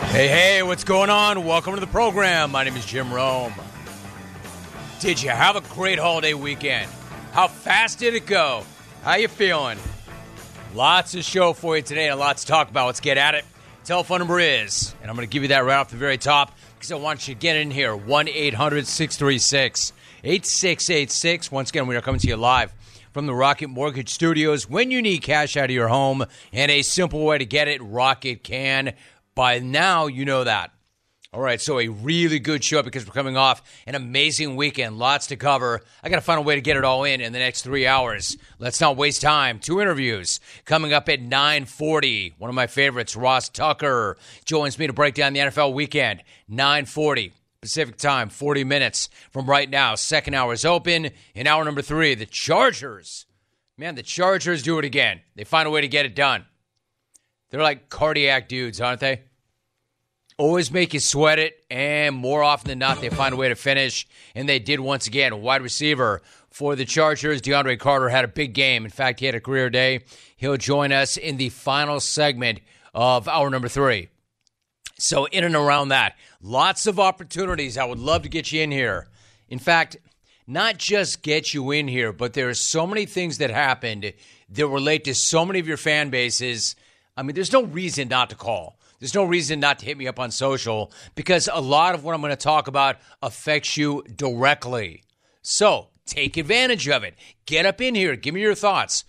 Hey, what's going on? Welcome to the program. My name is Jim Rome. Did you have a great holiday weekend? How fast did it go? How you feeling? Lots to show for you today and lots to talk about. Let's get at it. Telephone number is, and I'm going to give you that right off the very top because I want you to get in here, 1-800-636-8686. Once again, we are coming to you live from the Rocket Mortgage Studios. When you need cash out of your home and a simple way to get it, Rocket can. By now, you know that. All right, so a really good show because we're coming off an amazing weekend. Lots to cover. I got to find a way to get it all in the next 3 hours. Let's not waste time. 2 interviews coming up at 9:40. One of my favorites, Ross Tucker, joins me to break down the NFL weekend. 9:40 Pacific time, 40 minutes from right now. Second hour is open. In hour number 3, the Chargers. Man, the Chargers do it again. They find a way to get it done. They're like cardiac dudes, aren't they? Always make you sweat it, and more often than not, they find a way to finish, and they did once again. Wide receiver for the Chargers, DeAndre Carter, had a big game. In fact, he had a career day. He'll join us in the final segment of hour number 3. So in and around that, lots of opportunities. I would love to get you in here. In fact, not just get you in here, but there are so many things that happened that relate to so many of your fan bases. I mean, there's no reason not to call. There's no reason not to hit me up on social because a lot of what I'm going to talk about affects you directly. So take advantage of it. Get up in here. Give me your thoughts.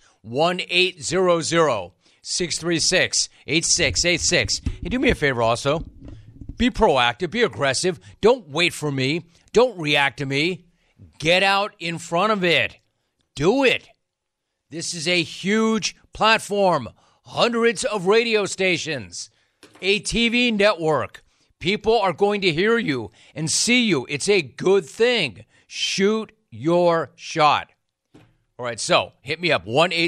1-800-636-8686. Hey, do me a favor also. Be proactive. Be aggressive. Don't wait for me. Don't react to me. Get out in front of it. Do it. This is a huge platform. Hundreds of radio stations. A TV network. People are going to hear you and see you. It's a good thing. Shoot your shot. All right, so hit me up,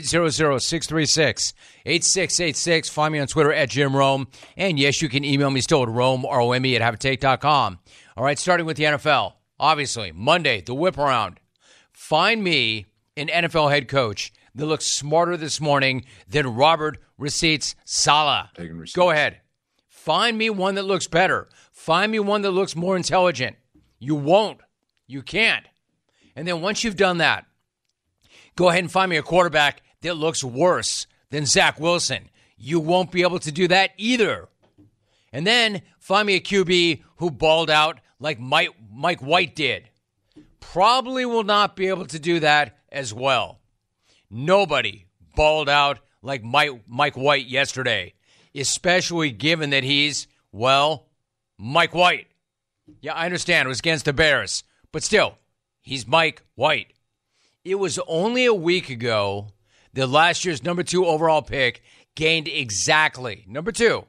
1-800-636-8686. Find me on Twitter at Jim Rome. And yes, you can email me still at Rome, R-O-M-E, at haveatake.com. All right, starting with the NFL. Obviously, Monday, the whip around. Find me an NFL head coach that looks smarter this morning than Robert Receipts Saleh. Go ahead. Find me one that looks better. Find me one that looks more intelligent. You won't. You can't. And then once you've done that, go ahead and find me a quarterback that looks worse than Zach Wilson. You won't be able to do that either. And then find me a QB who balled out like Mike White did. Probably will not be able to do that as well. Nobody balled out like Mike White yesterday, especially given that he's, well, Mike White. Yeah, I understand it was against the Bears, but still, he's Mike White. It was only a week ago that last year's number 2 overall pick gained exactly, number two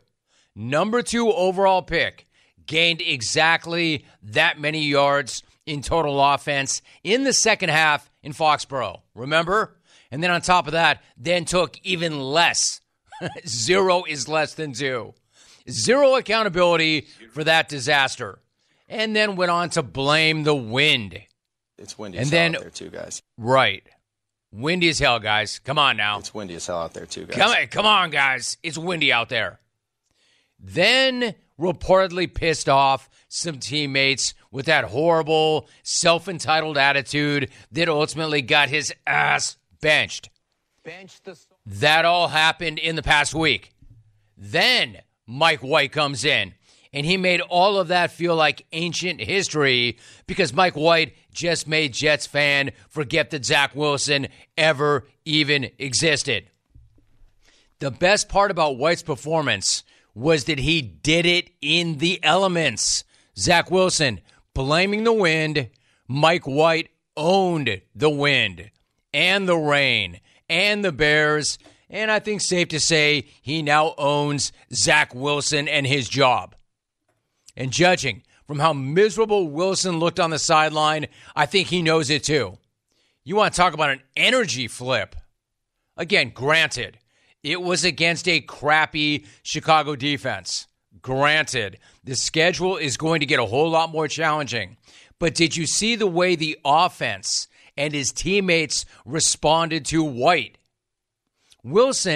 overall pick, gained exactly that many yards in total offense in the second half in Foxborough. Remember? And then on top of that, then took even less. 0 is less than 2. 0 accountability for that disaster. And then went on to blame the wind. It's windy as hell out there too, guys. Right. Windy as hell, guys. Come on now. It's windy as hell out there too, guys. Come on, guys. It's windy out there. Then reportedly pissed off some teammates with that horrible, self-entitled attitude that ultimately got his ass benched. That all happened in the past week. Then Mike White comes in, and he made all of that feel like ancient history because Mike White just made Jets fan forget that Zach Wilson ever even existed. The best part about White's performance was that he did it in the elements. Zach Wilson blaming the wind. Mike White owned the wind and the rain and the Bears. And I think safe to say he now owns Zach Wilson and his job. And judging from how miserable Wilson looked on the sideline, I think he knows it too. You want to talk about an energy flip. Again, granted, it was against a crappy Chicago defense. Granted, the schedule is going to get a whole lot more challenging. But did you see the way the offense and his teammates responded to White? Wilson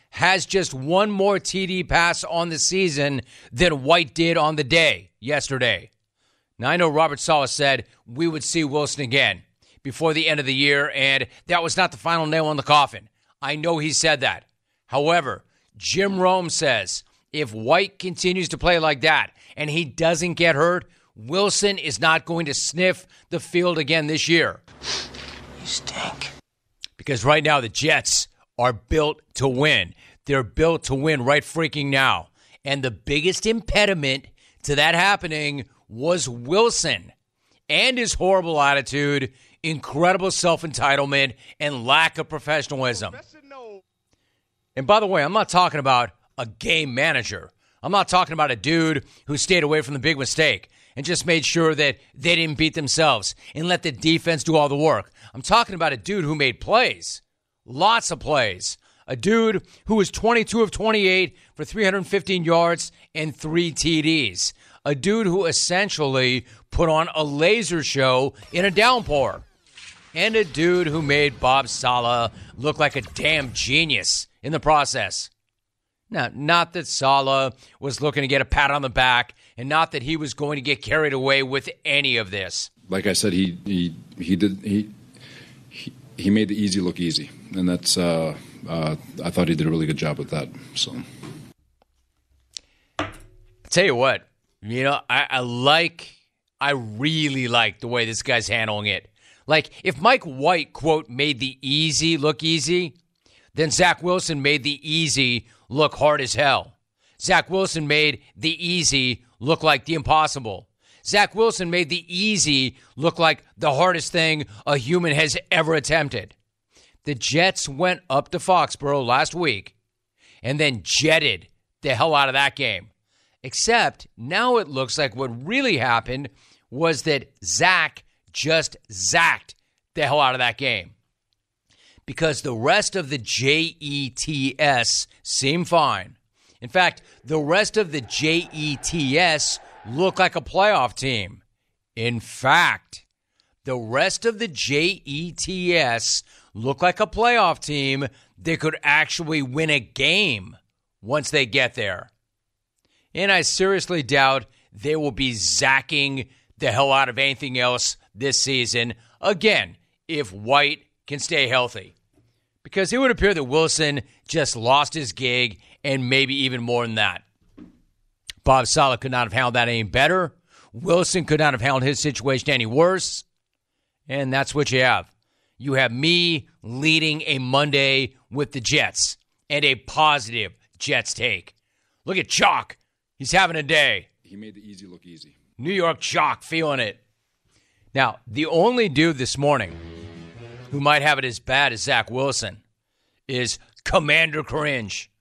has just one more TD pass on the season than White did on the day yesterday. Now, I know Robert Saleh said we would see Wilson again before the end of the year, and that was not the final nail in the coffin. I know he said that. However, Jim Rome says if White continues to play like that and he doesn't get hurt, Wilson is not going to sniff the field again this year. You stink. Because right now the Jets are built to win. They're built to win right freaking now. And the biggest impediment to that happening was Wilson and his horrible attitude, incredible self-entitlement, and lack of professionalism. And by the way, I'm not talking about a game manager. I'm not talking about a dude who stayed away from the big mistake and just made sure that they didn't beat themselves and let the defense do all the work. I'm talking about a dude who made plays, lots of plays. A dude who was 22 of 28 for 315 yards and 3 TDs. A dude who essentially put on a laser show in a downpour. And a dude who made Bob Saleh look like a damn genius in the process. Now, not that Saleh was looking to get a pat on the back, and not that he was going to get carried away with any of this. Like I said, he made the easy look easy, and that's I thought he did a really good job with that. So, tell you what, I really like the way this guy's handling it. Like, if Mike White, quote, made the easy look easy, then Zach Wilson made the easy look hard as hell. Zach Wilson made the easy look like the impossible. Zach Wilson made the easy look like the hardest thing a human has ever attempted. The Jets went up to Foxborough last week and then jetted the hell out of that game. Except now it looks like what really happened was that Zach just zacked the hell out of that game. Because the rest of the Jets seemed fine. In fact, the rest of the Jets looked like a playoff team. In fact, the rest of the Jets look like a playoff team that could actually win a game once they get there. And I seriously doubt they will be zacking the hell out of anything else this season, again, if White can stay healthy. Because it would appear that Wilson just lost his gig and maybe even more than that. Bob Saleh could not have handled that any better. Wilson could not have handled his situation any worse. And that's what you have. You have me leading a Monday with the Jets and a positive Jets take. Look at Chalk. He's having a day. He made the easy look easy. New York Chalk feeling it. Now, the only dude this morning who might have it as bad as Zach Wilson is Commander Cringe.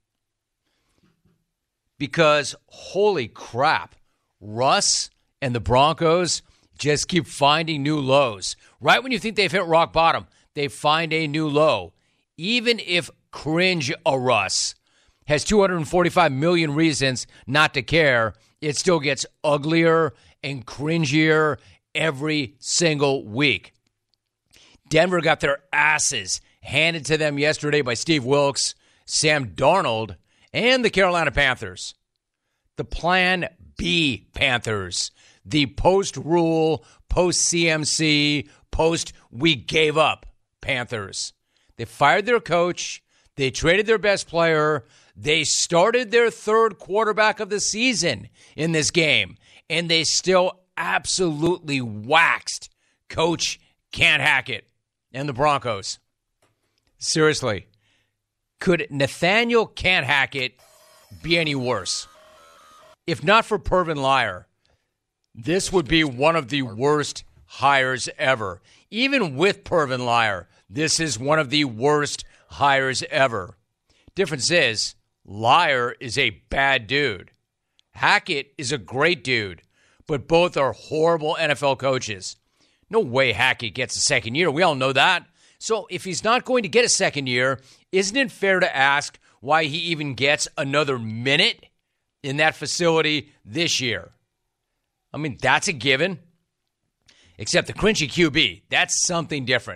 Because, holy crap, Russ and the Broncos just keep finding new lows. Right when you think they've hit rock bottom, they find a new low. Even if Cringe-a Russ has 245 million reasons not to care, it still gets uglier and cringier every single week. Denver got their asses handed to them yesterday by Steve Wilks, Sam Darnold, and the Carolina Panthers. The Plan B Panthers. The post-rule, post-CMC, post-we-gave-up Panthers. They fired their coach. They traded their best player. They started their third quarterback of the season in this game. And they still absolutely waxed Coach Can't Hack It and the Broncos. Seriously, could Nathaniel Can't Hack It be any worse? If not for Pervin Liar, this would be one of the worst hires ever. Even with Pervin Liar, this is one of the worst hires ever. Difference is, Liar is a bad dude. Hackett is a great dude, but both are horrible NFL coaches. No way Hackett gets a second year. We all know that. So if he's not going to get a second year, isn't it fair to ask why he even gets another minute in that facility this year? I mean, that's a given. Except the cringy QB, that's something different.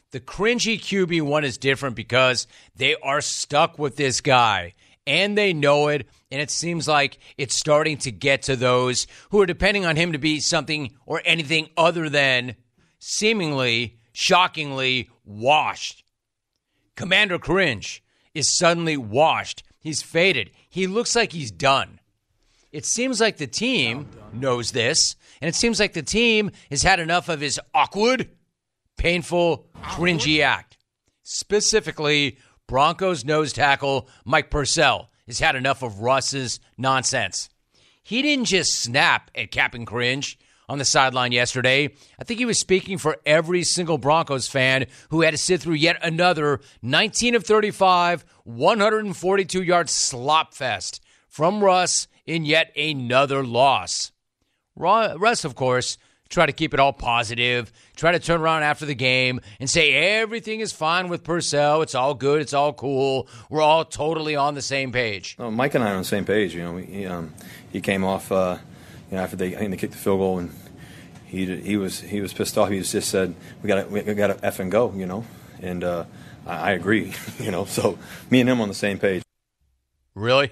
The cringy QB one is different because they are stuck with this guy, and they know it, and it seems like it's starting to get to those who are depending on him to be something or anything other than seemingly, shockingly washed. Commander Cringe is suddenly washed. He's faded. He looks like he's done. It seems like the team knows this, and it seems like the team has had enough of his awkward, painful, cringy act. Specifically, Broncos nose tackle Mike Purcell has had enough of Russ's nonsense. He didn't just snap at Captain Cringe on the sideline yesterday. I think he was speaking for every single Broncos fan who had to sit through yet another 19 of 35, 142-yard slop fest from Russ in yet another loss. Russ, of course, try to keep it all positive, try to turn around after the game and say everything is fine with Purcell. It's all good. It's all cool. We're all totally on the same page. Oh, Mike and I are on the same page. You know, he came off after they kicked the field goal, and he was pissed off. He just said we got to F and go. You know, and I agree. You know, so me and him on the same page. Really?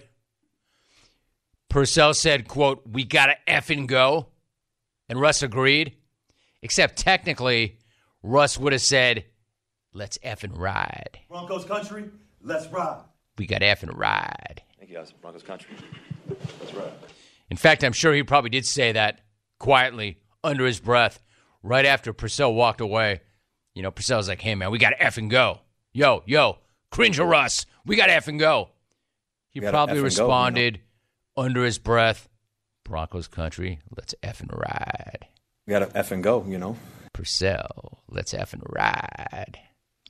Purcell said, quote, "We got to F and go." And Russ agreed, except technically, Russ would have said, "Let's effing ride." Broncos country, let's ride. We got effing ride. Thank you, guys. Broncos country, let's ride. In fact, I'm sure he probably did say that quietly under his breath right after Purcell walked away. You know, Purcell's like, "Hey, man, we got to effing go. Yo, cringe Russ. We got to effing go." He probably responded under his breath, "Broncos country, let's effing ride." We got to effing go, you know. Purcell, let's effing ride.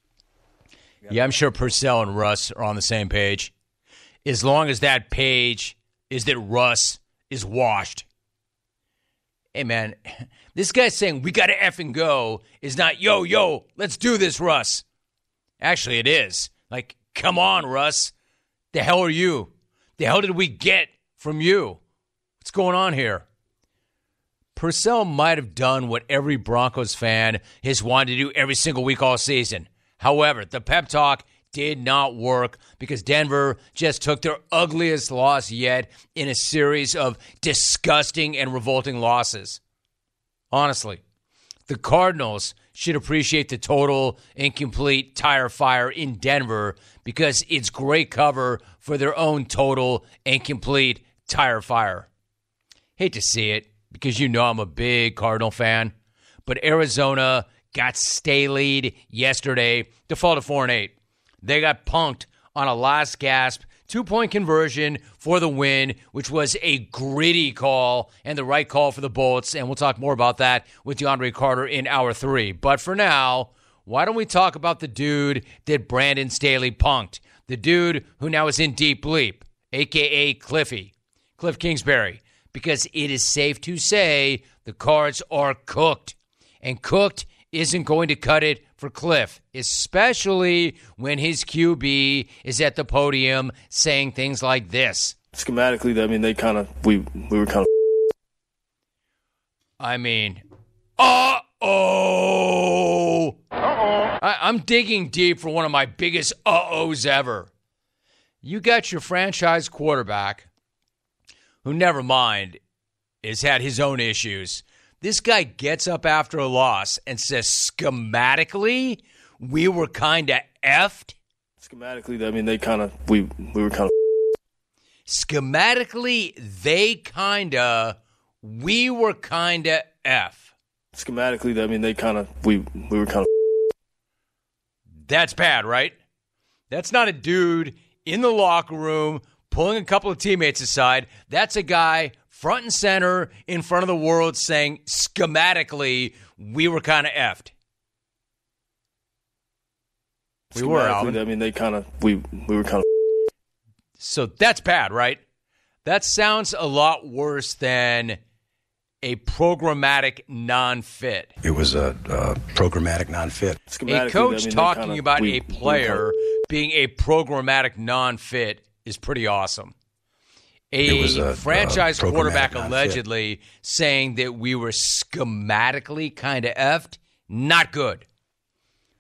Yeah, I'm sure Purcell and Russ are on the same page. As long as that page is that Russ is washed. Hey, man, this guy saying we got to effing go is not, yo, let's do this, Russ. Actually, it is. Like, come on, Russ. The hell are you? The hell did we get from you? What's going on here? Purcell might have done what every Broncos fan has wanted to do every single week all season. However, the pep talk did not work because Denver just took their ugliest loss yet in a series of disgusting and revolting losses. Honestly, the Cardinals should appreciate the total incomplete tire fire in Denver because it's great cover for their own total incomplete tire fire. Hate to see it because you know I'm a big Cardinal fan, but Arizona got stayed yesterday to fall to 4-8. They got punked on a last gasp 2-point conversion for the win, which was a gritty call and the right call for the Bolts, and we'll talk more about that with DeAndre Carter in Hour 3. But for now, why don't we talk about the dude that Brandon Staley punked, the dude who now is in deep bleep, a.k.a. Cliff Kingsbury, because it is safe to say the Cards are cooked, and cooked isn't going to cut it for Cliff, especially when his QB is at the podium saying things like this. Schematically, I mean, we were kind of. I mean, I'm digging deep for one of my biggest uh-ohs ever. You got your franchise quarterback, who, never mind, has had his own issues. This guy gets up after a loss and says, schematically, we were kind of effed. Schematically, I mean, we were kind of. Schematically, we were kind of F. Schematically, I mean, we were kind of. That's bad, right? That's not a dude in the locker room pulling a couple of teammates aside. That's a guy front and center in front of the world saying, schematically, we were kind of effed. We were, Alvin. I mean, we were kind of. So that's bad, right? That sounds a lot worse than a programmatic non-fit. It was a programmatic non-fit. A coach talking about a player being a programmatic non-fit is pretty awesome. A franchise quarterback allegedly saying that we were schematically kind of effed, not good.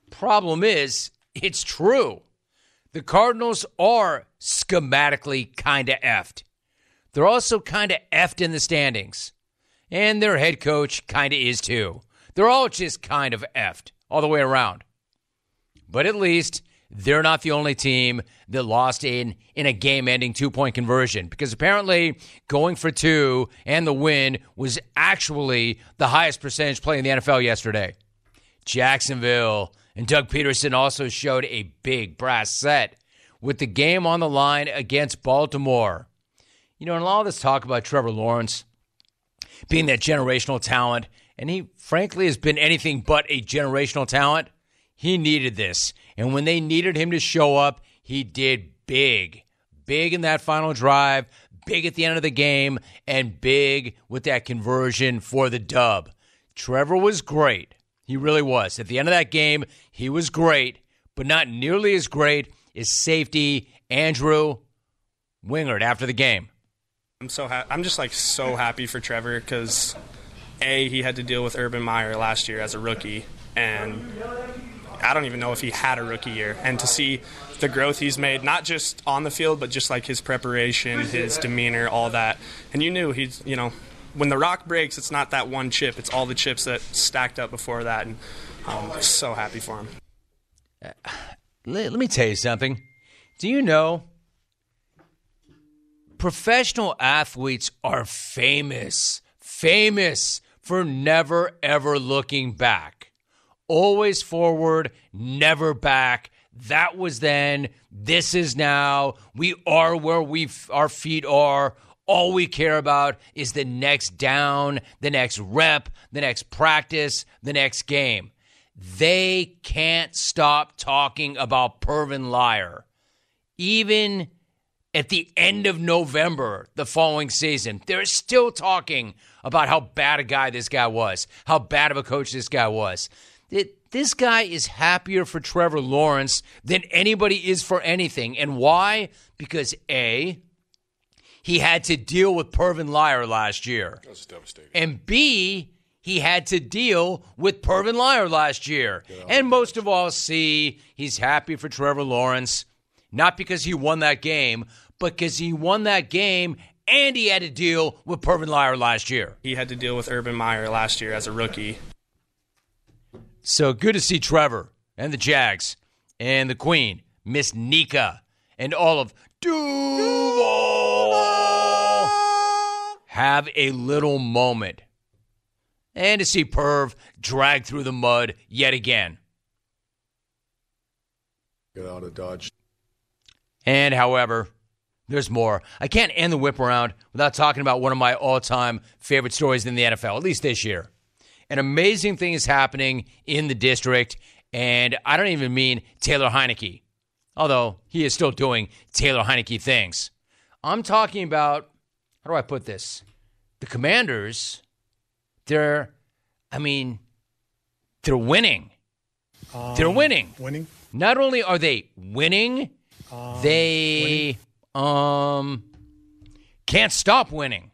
Problem is, it's true. The Cardinals are schematically kind of effed. They're also kind of effed in the standings. And their head coach kind of is too. They're all just kind of effed all the way around. But at least they're not the only team that lost in a game-ending 2-point conversion, because apparently going for 2 and the win was actually the highest percentage play in the NFL yesterday. Jacksonville and Doug Peterson also showed a big brass set with the game on the line against Baltimore. You know, and all this talk about Trevor Lawrence being that generational talent, and he frankly has been anything but a generational talent, he needed this. And when they needed him to show up, he did big. Big in that final drive, big at the end of the game, and big with that conversion for the dub. Trevor was great. He really was. At the end of that game, he was great, but not nearly as great as safety Andrew Wingard after the game. I'm just so happy for Trevor because, A, he had to deal with Urban Meyer last year as a rookie, and I don't even know if he had a rookie year. And to see the growth he's made, not just on the field, but just like his preparation, his demeanor, all that. And you knew he's, when the rock breaks, it's not that one chip. It's all the chips that stacked up before that. And I'm so happy for him. Let me tell you something. Do you know professional athletes are famous for never, ever looking back. Always forward, never back. That was then. This is now. We are where our feet are. All we care about is the next down, the next rep, the next practice, the next game. They can't stop talking about Pervin Liar. Even at the end of November the following season, they're still talking about how bad a guy this guy was, how bad of a coach this guy was. This guy is happier for Trevor Lawrence than anybody is for anything. And why? Because A, he had to deal with Pervin Liar last year. That was devastating. And B, he had to deal with Pervin Liar last year. Yeah, and most of all, C, he's happy for Trevor Lawrence, not because he won that game, but because he won that game and he had to deal with Pervin Liar last year. He had to deal with Urban Meyer last year as a rookie. So good to see Trevor and the Jags and the Queen, Miss Nika, and all of Duval have a little moment. And to see Perv drag through the mud yet again. Get out of Dodge. And, however, there's more. I can't end the whip around without talking about one of my all-time favorite stories in the NFL, at least this year. An amazing thing is happening in the district, and I don't even mean Taylor Heineke, although he is still doing Taylor Heineke things. I'm talking about, how do I put this? The Commanders, they're winning. They're winning. Winning? Not only are they winning, they can't stop winning.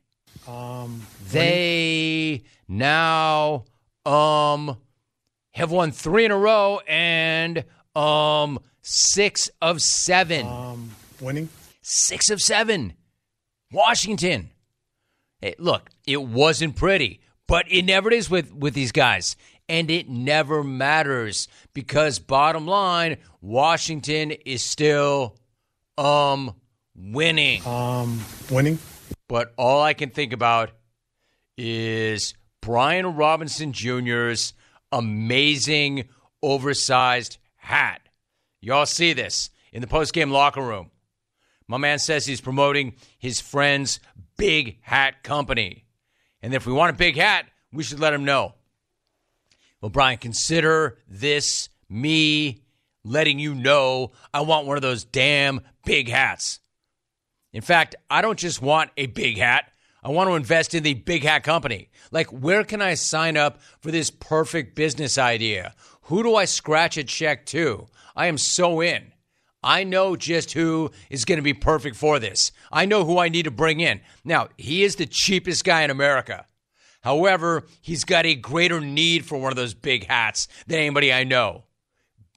They now have won 3 in a row and 6 of 7. Winning? 6 of 7. Washington. Hey, look, it wasn't pretty, but it never is with these guys. And it never matters because bottom line, Washington is still winning. Winning? But all I can think about is Brian Robinson Jr.'s amazing oversized hat. Y'all see this in the postgame locker room. My man says he's promoting his friend's big hat company. And if we want a big hat, we should let him know. Well, Brian, consider this me letting you know I want one of those damn big hats. In fact, I don't just want a big hat. I want to invest in the Big Hat Company. Like, where can I sign up for this perfect business idea? Who do I scratch a check to? I am so in. I know just who is going to be perfect for this. I know who I need to bring in. Now, he is the cheapest guy in America. However, he's got a greater need for one of those big hats than anybody I know.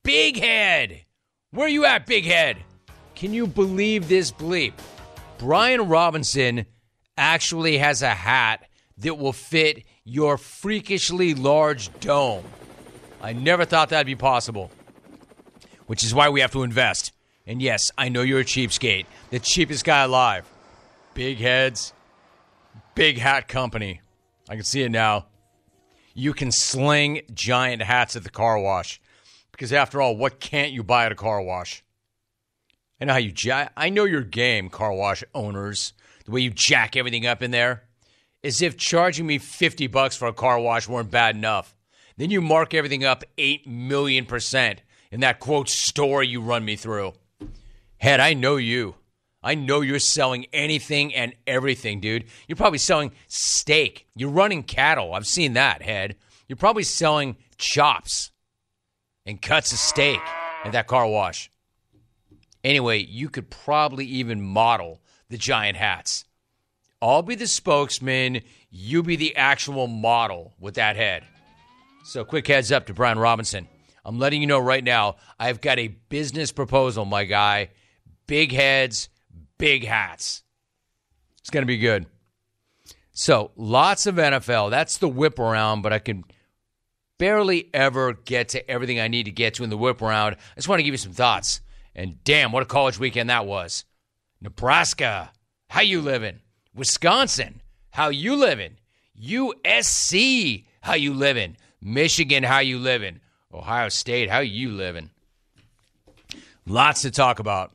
Big Head. Where you at, Big Head? Can you believe this bleep? Brian Robinson actually has a hat that will fit your freakishly large dome. I never thought that'd be possible, which is why we have to invest. And yes, I know you're a cheapskate, the cheapest guy alive. Big Heads, Big Hat Company. I can see it now. You can sling giant hats at the car wash. Because after all, what can't you buy at a car wash? I know how you I know your game, car wash owners. The way you jack everything up in there. As if charging me $50 for a car wash weren't bad enough. Then you mark everything up 8,000,000% in that, quote, store you run me through. Head, I know you. I know you're selling anything and everything, dude. You're probably selling steak. You're running cattle. I've seen that, Head. You're probably selling chops and cuts of steak at that car wash. Anyway, you could probably even model the giant hats. I'll be the spokesman. You be the actual model with that head. So quick heads up to Brian Robinson. I'm letting you know right now, I've got a business proposal, my guy. Big heads, big hats. It's going to be good. So lots of NFL. That's the whip around, but I can barely ever get to everything I need to get to in the whip around. I just want to give you some thoughts. And damn, what a college weekend that was. Nebraska, how you living? Wisconsin, how you living? USC, how you living? Michigan, how you living? Ohio State, how you living? Lots to talk about.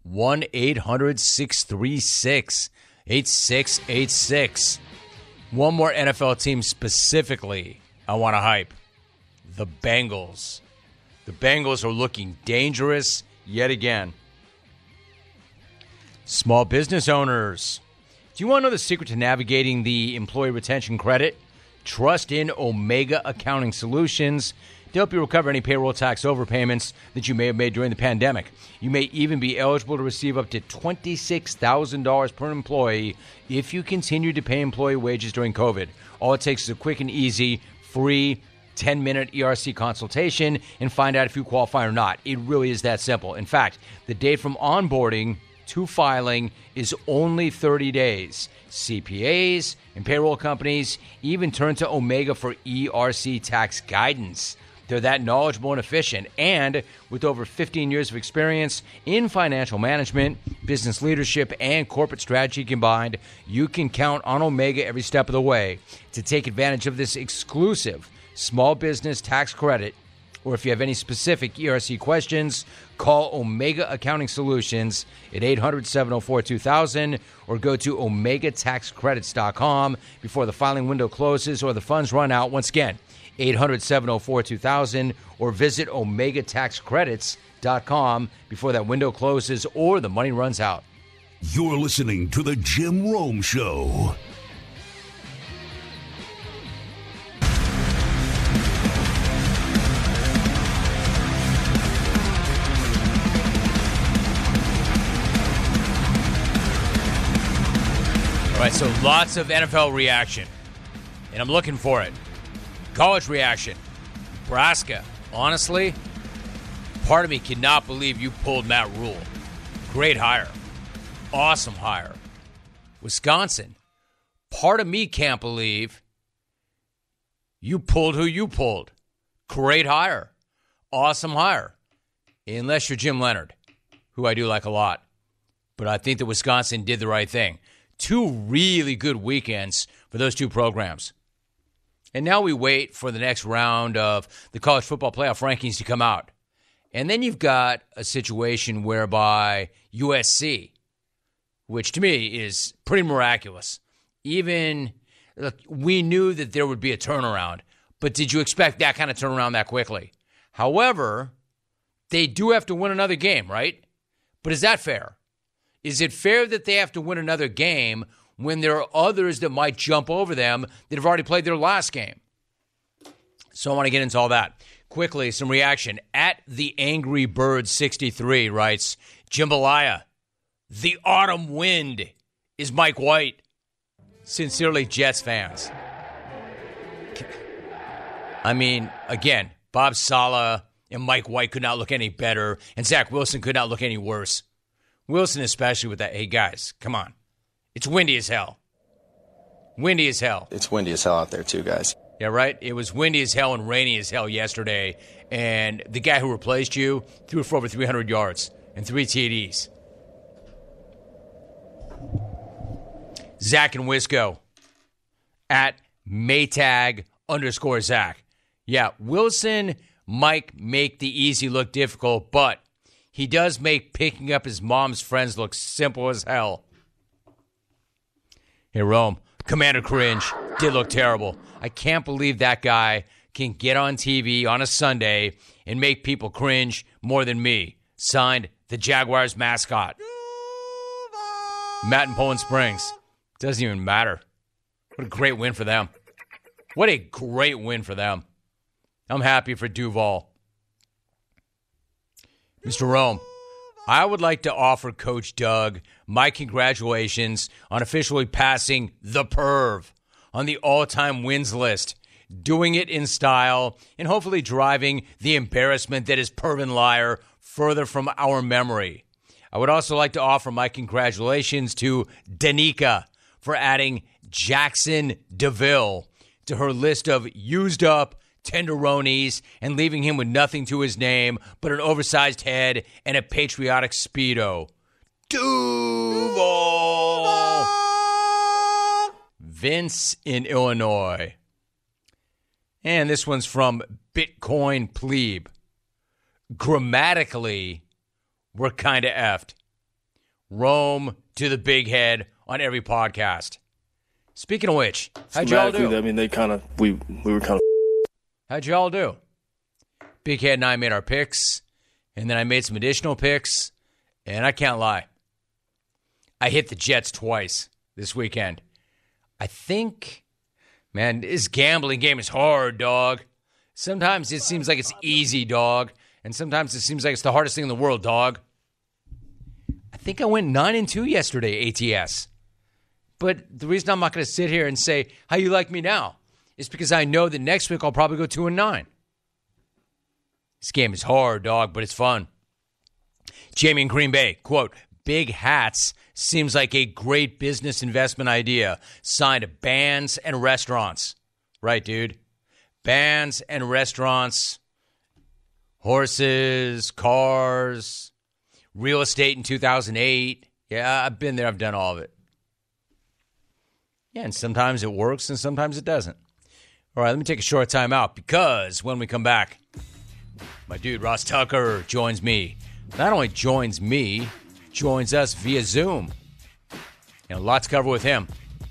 1-800-636-8686. One more NFL team specifically I want to hype. The Bengals. The Bengals are looking dangerous yet again. Small business owners. Do you want to know the secret to navigating the employee retention credit? Trust in Omega Accounting Solutions to help you recover any payroll tax overpayments that you may have made during the pandemic. You may even be eligible to receive up to $26,000 per employee if you continue to pay employee wages during COVID. All it takes is a quick and easy, free 10-minute ERC consultation and find out if you qualify or not. It really is that simple. In fact, the date from onboarding to filing is only 30 days. CPAs and payroll companies even turn to Omega for ERC tax guidance. They're that knowledgeable and efficient, and with over 15 years of experience in financial management, business leadership, and corporate strategy combined, you can count on Omega every step of the way to take advantage of this exclusive small business tax credit. Or if you have any specific ERC questions, call Omega Accounting Solutions at 800-704-2000 or go to OmegaTaxCredits.com before the filing window closes or the funds run out. Once again, 800-704-2000 or visit OmegaTaxCredits.com before that window closes or the money runs out. You're listening to The Jim Rome Show. All right, so lots of NFL reaction, and I'm looking for it. College reaction. Nebraska. Honestly, part of me cannot believe you pulled Matt Rule. Great hire. Awesome hire. Wisconsin. Part of me can't believe you pulled who you pulled. Great hire. Awesome hire. Unless you're Jim Leonhard, who I do like a lot. But I think that Wisconsin did the right thing. Two really good weekends for those two programs. And now we wait for the next round of the college football playoff rankings to come out. And then you've got a situation whereby USC, which to me is pretty miraculous. Even, look, we knew that there would be a turnaround, but did you expect that kind of turnaround that quickly? However, they do have to win another game, right? But is that fair? Is it fair that they have to win another game when there are others that might jump over them that have already played their last game? So I want to get into all that. Quickly, some reaction. At the Angry Bird 63 writes, Jambalaya, the autumn wind is Mike White. Sincerely, Jets fans. I mean, again, Bob Saleh, And Mike White could not look any better. And Zach Wilson could not look any worse. Wilson especially with that. Hey, guys, come on. It's windy as hell. Windy as hell. It's windy as hell out there, too, guys. Yeah, right? It was windy as hell and rainy as hell yesterday. And the guy who replaced you threw for over 300 yards and 3 TDs. Zach and Wisco at Maytag_Zach. Yeah, Wilson might make the easy look difficult, but he does make picking up his mom's friends look simple as hell. Hey, Rome, Commander Cringe did look terrible. I can't believe that guy can get on TV on a Sunday and make people cringe more than me. Signed, the Jaguars mascot. Matt in Poland Springs. Doesn't even matter. What a great win for them. What a great win for them. I'm happy for Duval. Mr. Rome, I would like to offer Coach Doug my congratulations on officially passing the Perv on the all-time wins list, doing it in style, and hopefully driving the embarrassment that is Perv and Liar further from our memory. I would also like to offer my congratulations to Danica for adding Jackson DeVille to her list of used-up tenderonis and leaving him with nothing to his name but an oversized head and a patriotic Speedo. Duval! Vince in Illinois. And this one's from Bitcoin Plebe. Grammatically, we're kind of effed. Rome to the big head on every podcast. Speaking of which, how'd y'all do? I mean, we were kind of. How'd y'all do? Big Head and I made our picks, and then I made some additional picks, and I can't lie. I hit the Jets twice this weekend. I think, man, this gambling game is hard, dog. Sometimes it seems like it's easy, dog, and sometimes it seems like it's the hardest thing in the world, dog. I think I went 9-2 yesterday, ATS. But the reason I'm not going to sit here and say, how you like me now, is because I know that next week I'll probably go 2-9. This game is hard, dog, but it's fun. Jamie in Green Bay, quote, big hats seems like a great business investment idea. Signed bands and restaurants. Right, dude? Bands and restaurants, horses, cars, real estate in 2008. Yeah, I've been there. I've done all of it. Yeah, and sometimes it works and sometimes it doesn't. All right, let me take a short time out because when we come back, my dude Ross Tucker joins me. Not only joins me, joins us via Zoom. And a lot to cover with him.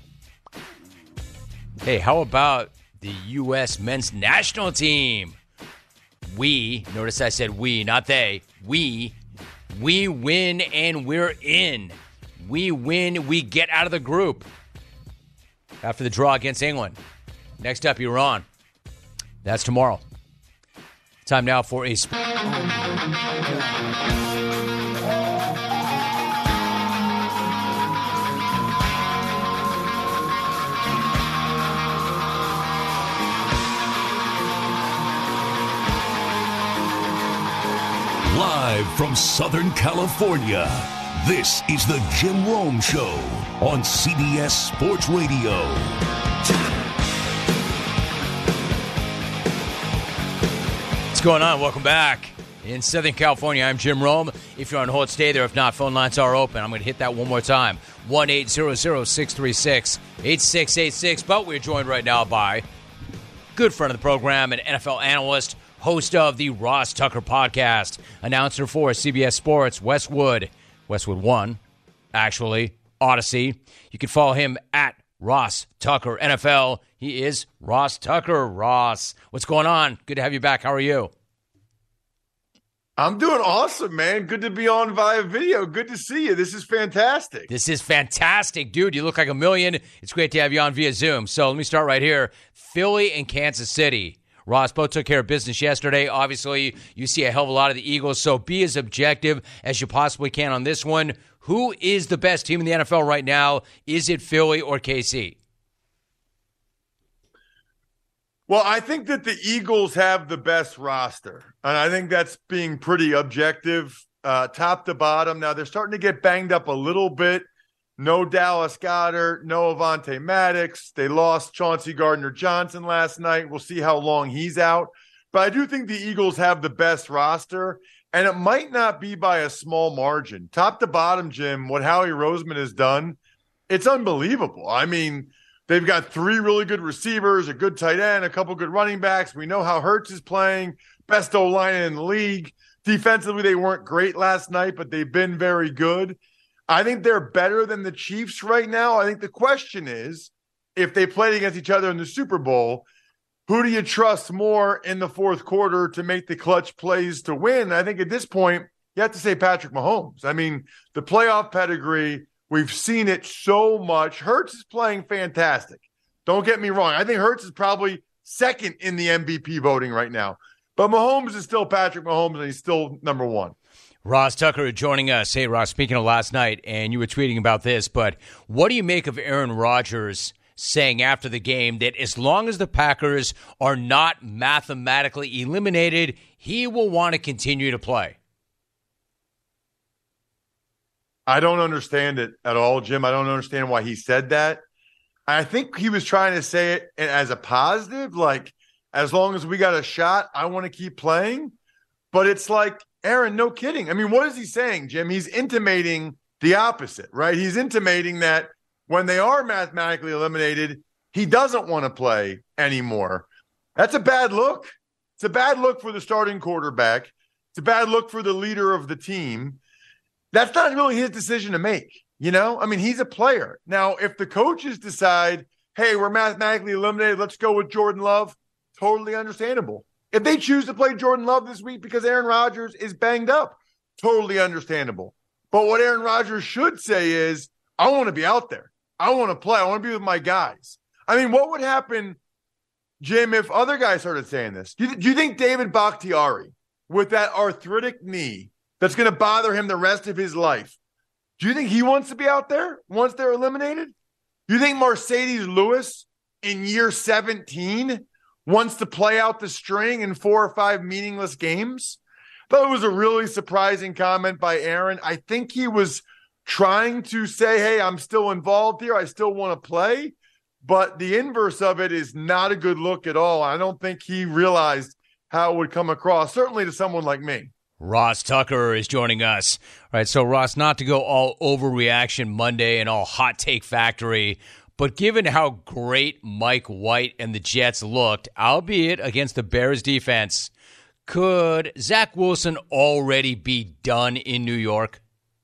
Hey, how about the U.S. men's national team? We, notice I said we, not they, we win and we're in. We win, we get out of the group after the draw against England. Next up, Iran. That's tomorrow. Time now for a... Live from Southern California, this is the Jim Rome Show on CBS Sports Radio. What's going on? Welcome back. In Southern California, I'm Jim Rome. If you're on hold, stay there. If not, phone lines are open. I'm going to hit that one more time. 1-800-636-8686. But we're joined right now by good friend of the program and NFL analyst, host of the Ross Tucker podcast, announcer for CBS Sports, Westwood 1, actually, Odyssey. You can follow him at Ross Tucker NFL. He is Ross Tucker. Ross, what's going on? Good to have you back. How are you? I'm doing awesome, man. Good to be on via video. Good to see you. This is fantastic. This is fantastic, dude. You look like a million. It's great to have you on via Zoom. So let me start right here. Philly and Kansas City. Ross, both took care of business yesterday. Obviously, you see a hell of a lot of the Eagles, so be as objective as you possibly can on this one. Who is the best team in the NFL right now? Is it Philly or KC? Well, I think that the Eagles have the best roster, and I think that's being pretty objective, top to bottom. Now, they're starting to get banged up a little bit. No Dallas Goedert, no Avonte Maddox. They lost Chauncey Gardner-Johnson last night. We'll see how long he's out. But I do think the Eagles have the best roster, and it might not be by a small margin. Top to bottom, Jim, what Howie Roseman has done, it's unbelievable. I mean, they've got 3 really good receivers, a good tight end, a couple good running backs. We know how Hurts is playing, best O-line in the league. Defensively, they weren't great last night, but they've been very good. I think they're better than the Chiefs right now. I think the question is, if they played against each other in the Super Bowl, who do you trust more in the fourth quarter to make the clutch plays to win? I think at this point, you have to say Patrick Mahomes. I mean, the playoff pedigree, we've seen it so much. Hurts is playing fantastic. Don't get me wrong. I think Hurts is probably second in the MVP voting right now. But Mahomes is still Patrick Mahomes, and he's still number one. Ross Tucker joining us. Hey, Ross, speaking of last night, and you were tweeting about this, but what do you make of Aaron Rodgers saying after the game that as long as the Packers are not mathematically eliminated, he will want to continue to play? I don't understand it at all, Jim. I don't understand why he said that. I think he was trying to say it as a positive, like, as long as we got a shot, I want to keep playing. But it's like, Aaron, no kidding. I mean, what is he saying, Jim? He's intimating the opposite, right? He's intimating that when they are mathematically eliminated, he doesn't want to play anymore. That's a bad look. It's a bad look for the starting quarterback. It's a bad look for the leader of the team. That's not really his decision to make, you know? I mean, he's a player. Now, if the coaches decide, hey, we're mathematically eliminated, let's go with Jordan Love, totally understandable. If they choose to play Jordan Love this week because Aaron Rodgers is banged up, totally understandable. But what Aaron Rodgers should say is, I want to be out there. I want to play. I want to be with my guys. I mean, what would happen, Jim, if other guys started saying this? Do you think David Bakhtiari, with that arthritic knee that's going to bother him the rest of his life, do you think he wants to be out there once they're eliminated? Do you think Mercedes Lewis in year 17 wants to play out the string in 4 or 5 meaningless games? I thought it was a really surprising comment by Aaron. I think he was trying to say, hey, I'm still involved here. I still want to play. But the inverse of it is not a good look at all. I don't think he realized how it would come across, certainly to someone like me. Ross Tucker is joining us. All right, so Ross, not to go all overreaction Monday and all hot take factory, but given how great Mike White and the Jets looked, albeit against the Bears defense, could Zach Wilson already be done in New York?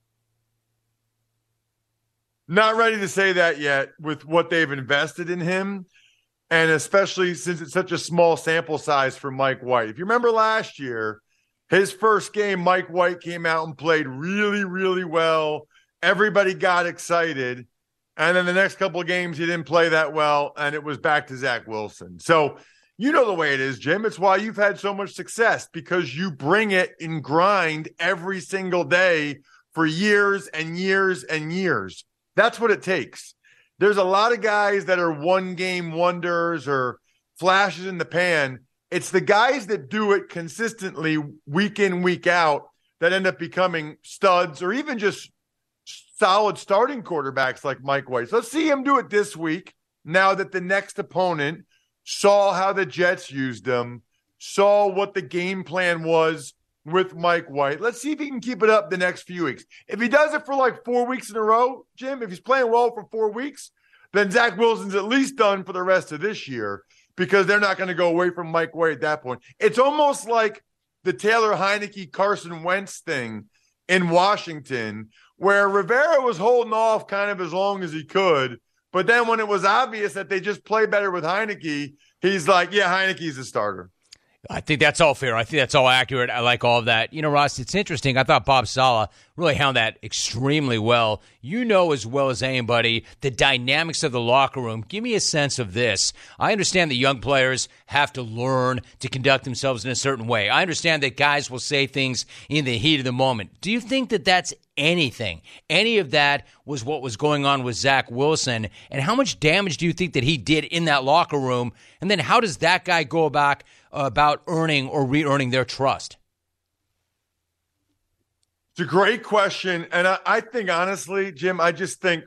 Not ready to say that yet with what they've invested in him, and especially since it's such a small sample size for Mike White. If you remember last year, his first game, Mike White came out and played really, really well. Everybody got excited. And then the next couple of games, he didn't play that well, and it was back to Zach Wilson. So you know the way it is, Jim. It's why you've had so much success, because you bring it and grind every single day for years and years and years. That's what it takes. There's a lot of guys that are one-game wonders or flashes in the pan. It's the guys that do it consistently week in, week out that end up becoming studs or even just solid starting quarterbacks like Mike White. So let's see him do it this week, now that the next opponent saw how the Jets used him, saw what the game plan was with Mike White. Let's see if he can keep it up the next few weeks. If he does it for like 4 weeks in a row, Jim, if he's playing well for 4 weeks, then Zach Wilson's at least done for the rest of this year, because they're not going to go away from Mike White at that point. It's almost like the Taylor Heineke, Carson Wentz thing in Washington, where Rivera was holding off kind of as long as he could. But then when it was obvious that they just play better with Heineke, he's like, yeah, Heineke's a starter. I think that's all fair. I think that's all accurate. I like all of that. You know, Ross, it's interesting. I thought Bob Saleh really handled that extremely well. You know as well as anybody the dynamics of the locker room. Give me a sense of this. I understand that young players have to learn to conduct themselves in a certain way. I understand that guys will say things in the heat of the moment. Do you think that that's anything? Any of that was what was going on with Zach Wilson? And how much damage do you think that he did in that locker room? And then how does that guy go about earning or re-earning their trust? It's a great question. And I think, honestly, Jim, I just think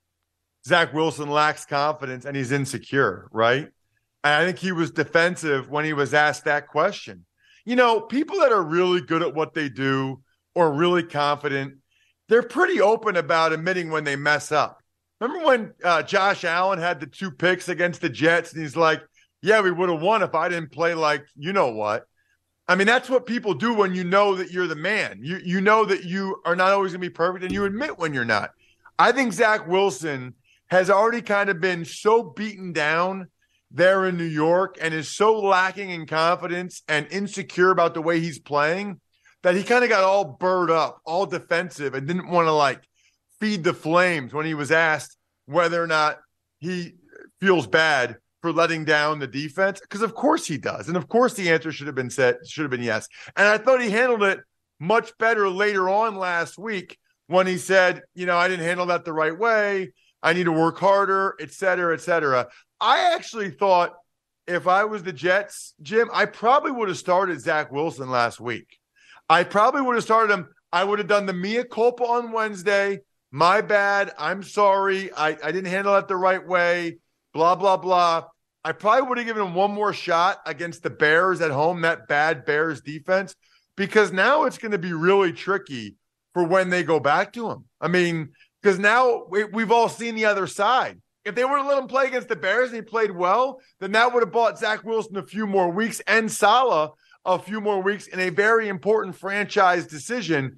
Zach Wilson lacks confidence and he's insecure, right? And I think he was defensive when he was asked that question. You know, people that are really good at what they do or really confident, they're pretty open about admitting when they mess up. Remember when Josh Allen had the 2 picks against the Jets and he's like, yeah, we would have won if I didn't play like you know what. I mean, that's what people do when you know that you're the man. You know that you are not always going to be perfect, and you admit when you're not. I think Zach Wilson has already kind of been so beaten down there in New York and is so lacking in confidence and insecure about the way he's playing that he kind of got all burred up, all defensive, and didn't want to, feed the flames when he was asked whether or not he feels bad for letting down the defense, because of course he does. And of course the answer should have been yes. And I thought he handled it much better later on last week when he said, I didn't handle that the right way. I need to work harder, et cetera, et cetera. I actually thought if I was the Jets, Jim, I probably would have started Zach Wilson last week. I probably would have started him. I would have done the mea culpa on Wednesday. My bad. I'm sorry. I didn't handle that the right way. Blah, blah, blah. I probably would have given him one more shot against the Bears at home, that bad Bears defense, because now it's going to be really tricky for when they go back to him. I mean, because now we've all seen the other side. If they would have let him play against the Bears and he played well, then that would have bought Zach Wilson a few more weeks and Saleh a few more weeks in a very important franchise decision.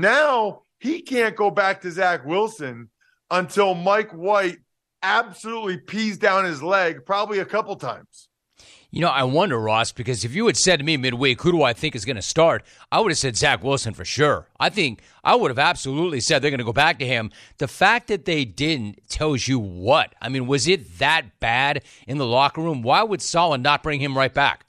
Now he can't go back to Zach Wilson until Mike White absolutely pees down his leg probably a couple times. I wonder, Ross, because if you had said to me midweek, who do I think is going to start, I would have said Zach Wilson for sure. I think I would have absolutely said they're going to go back to him. The fact that they didn't tells you what? I mean, was it that bad in the locker room? Why would Saleh not bring him right back?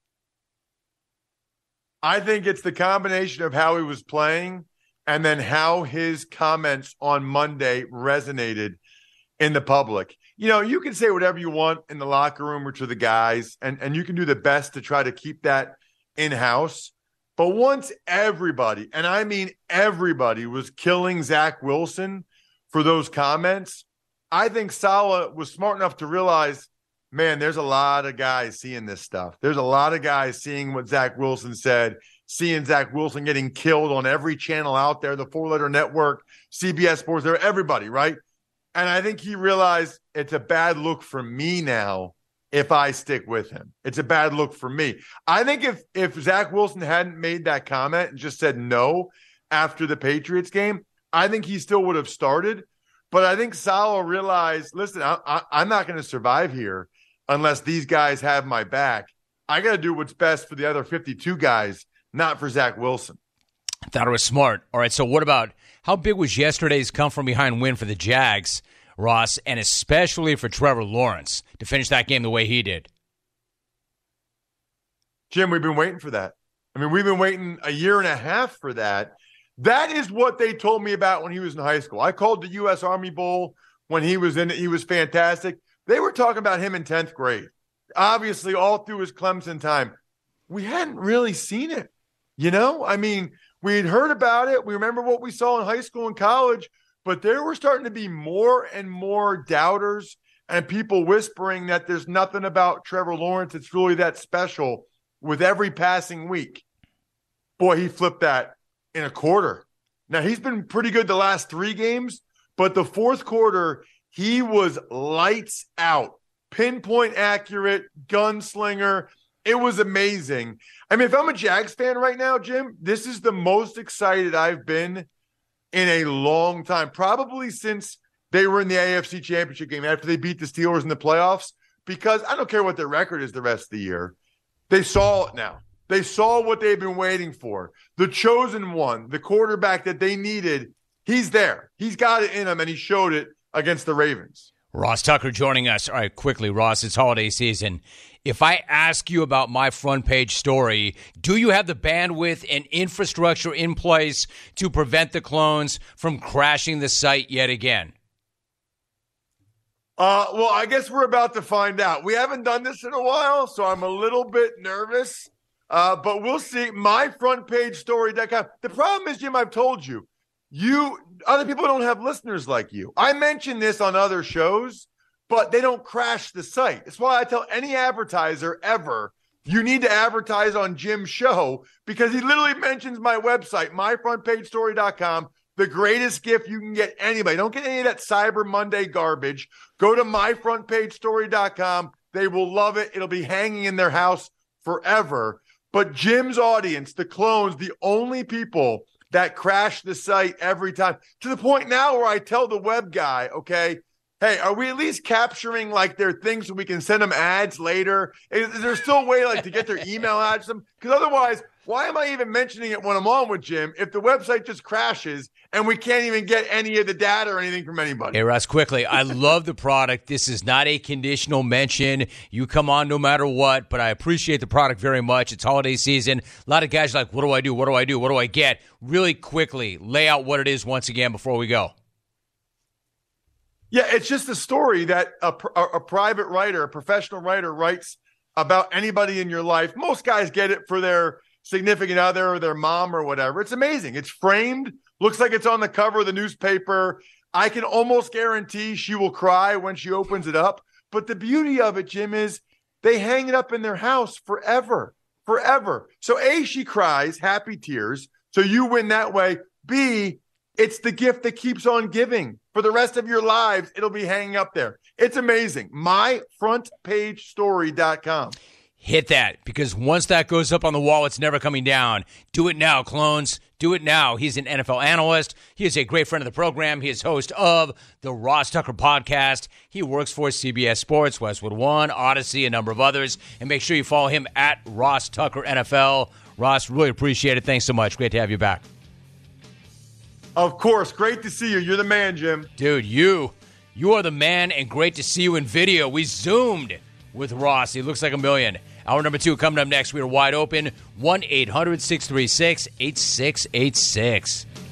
I think it's the combination of how he was playing and then how his comments on Monday resonated in the public. You can say whatever you want in the locker room or to the guys, and you can do the best to try to keep that in-house. But once everybody, and I mean everybody, was killing Zach Wilson for those comments, I think Saleh was smart enough to realize, man, there's a lot of guys seeing this stuff. There's a lot of guys seeing what Zach Wilson said, seeing Zach Wilson getting killed on every channel out there, the 4-letter network, CBS Sports, everybody, right? And I think he realized it's a bad look for me now if I stick with him. It's a bad look for me. I think if Zach Wilson hadn't made that comment and just said no after the Patriots game, I think he still would have started. But I think Saleh realized, listen, I'm not going to survive here unless these guys have my back. I got to do what's best for the other 52 guys, not for Zach Wilson. I thought it was smart. All right, so what about how big was yesterday's come-from-behind win for the Jags, Ross, and especially for Trevor Lawrence to finish that game the way he did? Jim, we've been waiting for that. I mean, we've been waiting a year and a half for that. That is what they told me about when he was in high school. I called the U.S. Army Bowl when he was in it. He was fantastic. They were talking about him in 10th grade. Obviously, all through his Clemson time. We hadn't really seen it, I mean, we had heard about it. We remember what we saw in high school and college, but there were starting to be more and more doubters and people whispering that there's nothing about Trevor Lawrence that's really that special with every passing week. Boy, he flipped that in a quarter. Now, he's been pretty good the last 3 games, but the fourth quarter, he was lights out, pinpoint accurate, gunslinger. It was amazing. I mean, if I'm a Jags fan right now, Jim, this is the most excited I've been in a long time, probably since they were in the AFC Championship game after they beat the Steelers in the playoffs, because I don't care what their record is the rest of the year. They saw it now. They saw what they've been waiting for. The chosen one, the quarterback that they needed, he's there. He's got it in him, and he showed it against the Ravens. Ross Tucker joining us. All right, quickly, Ross, it's holiday season. If I ask you about my front page story, do you have the bandwidth and infrastructure in place to prevent the clones from crashing the site yet again? Well, I guess we're about to find out. We haven't done this in a while, so I'm a little bit nervous. But we'll see. MyFrontPageStory.com. The problem is, Jim, I've told you, other people don't have listeners like you. I mention this on other shows, but they don't crash the site. That's why I tell any advertiser ever, you need to advertise on Jim's show, because he literally mentions my website, MyFrontPageStory.com. The greatest gift you can get anybody. Don't get any of that Cyber Monday garbage. Go to MyFrontPageStory.com. They will love it. It'll be hanging in their house forever. But Jim's audience, the clones, the only people that crash the site every time, to the point now where I tell the web guy, okay, hey, are we at least capturing like their things so we can send them ads later? Is there still a way like to get their email ads to them? Because otherwise, why am I even mentioning it when I'm on with Jim if the website just crashes and we can't even get any of the data or anything from anybody? Hey, Russ, quickly, I love the product. This is not a conditional mention. You come on no matter what, but I appreciate the product very much. It's holiday season. A lot of guys are like, what do I do? What do I do? What do I get? Really quickly, lay out what it is once again before we go. Yeah, it's just a story that a private writer, a professional writer writes about anybody in your life. Most guys get it for their significant other or their mom or whatever. It's amazing. It's framed, looks like it's on the cover of the newspaper. I can almost guarantee she will cry when she opens it up. But the beauty of it, Jim, is they hang it up in their house forever. So A, she cries, happy tears. So you win that way. B, it's the gift that keeps on giving. For the rest of your lives, it'll be hanging up there. It's amazing. MyFrontPageStory.com. Hit that, because once that goes up on the wall, it's never coming down. Do it now, clones. Do it now. He's an NFL analyst. He is a great friend of the program. He is host of the Ross Tucker Podcast. He works for CBS Sports, Westwood One, Odyssey, a number of others. And make sure you follow him at Ross Tucker NFL. Ross, really appreciate it. Thanks so much. Great to have you back. Of course. Great to see you. You're the man, Jim. Dude, you are the man, and great to see you in video. We Zoomed with Ross. He looks like a million. Hour number 2 coming up next. We are wide open. 1-800-636-8686.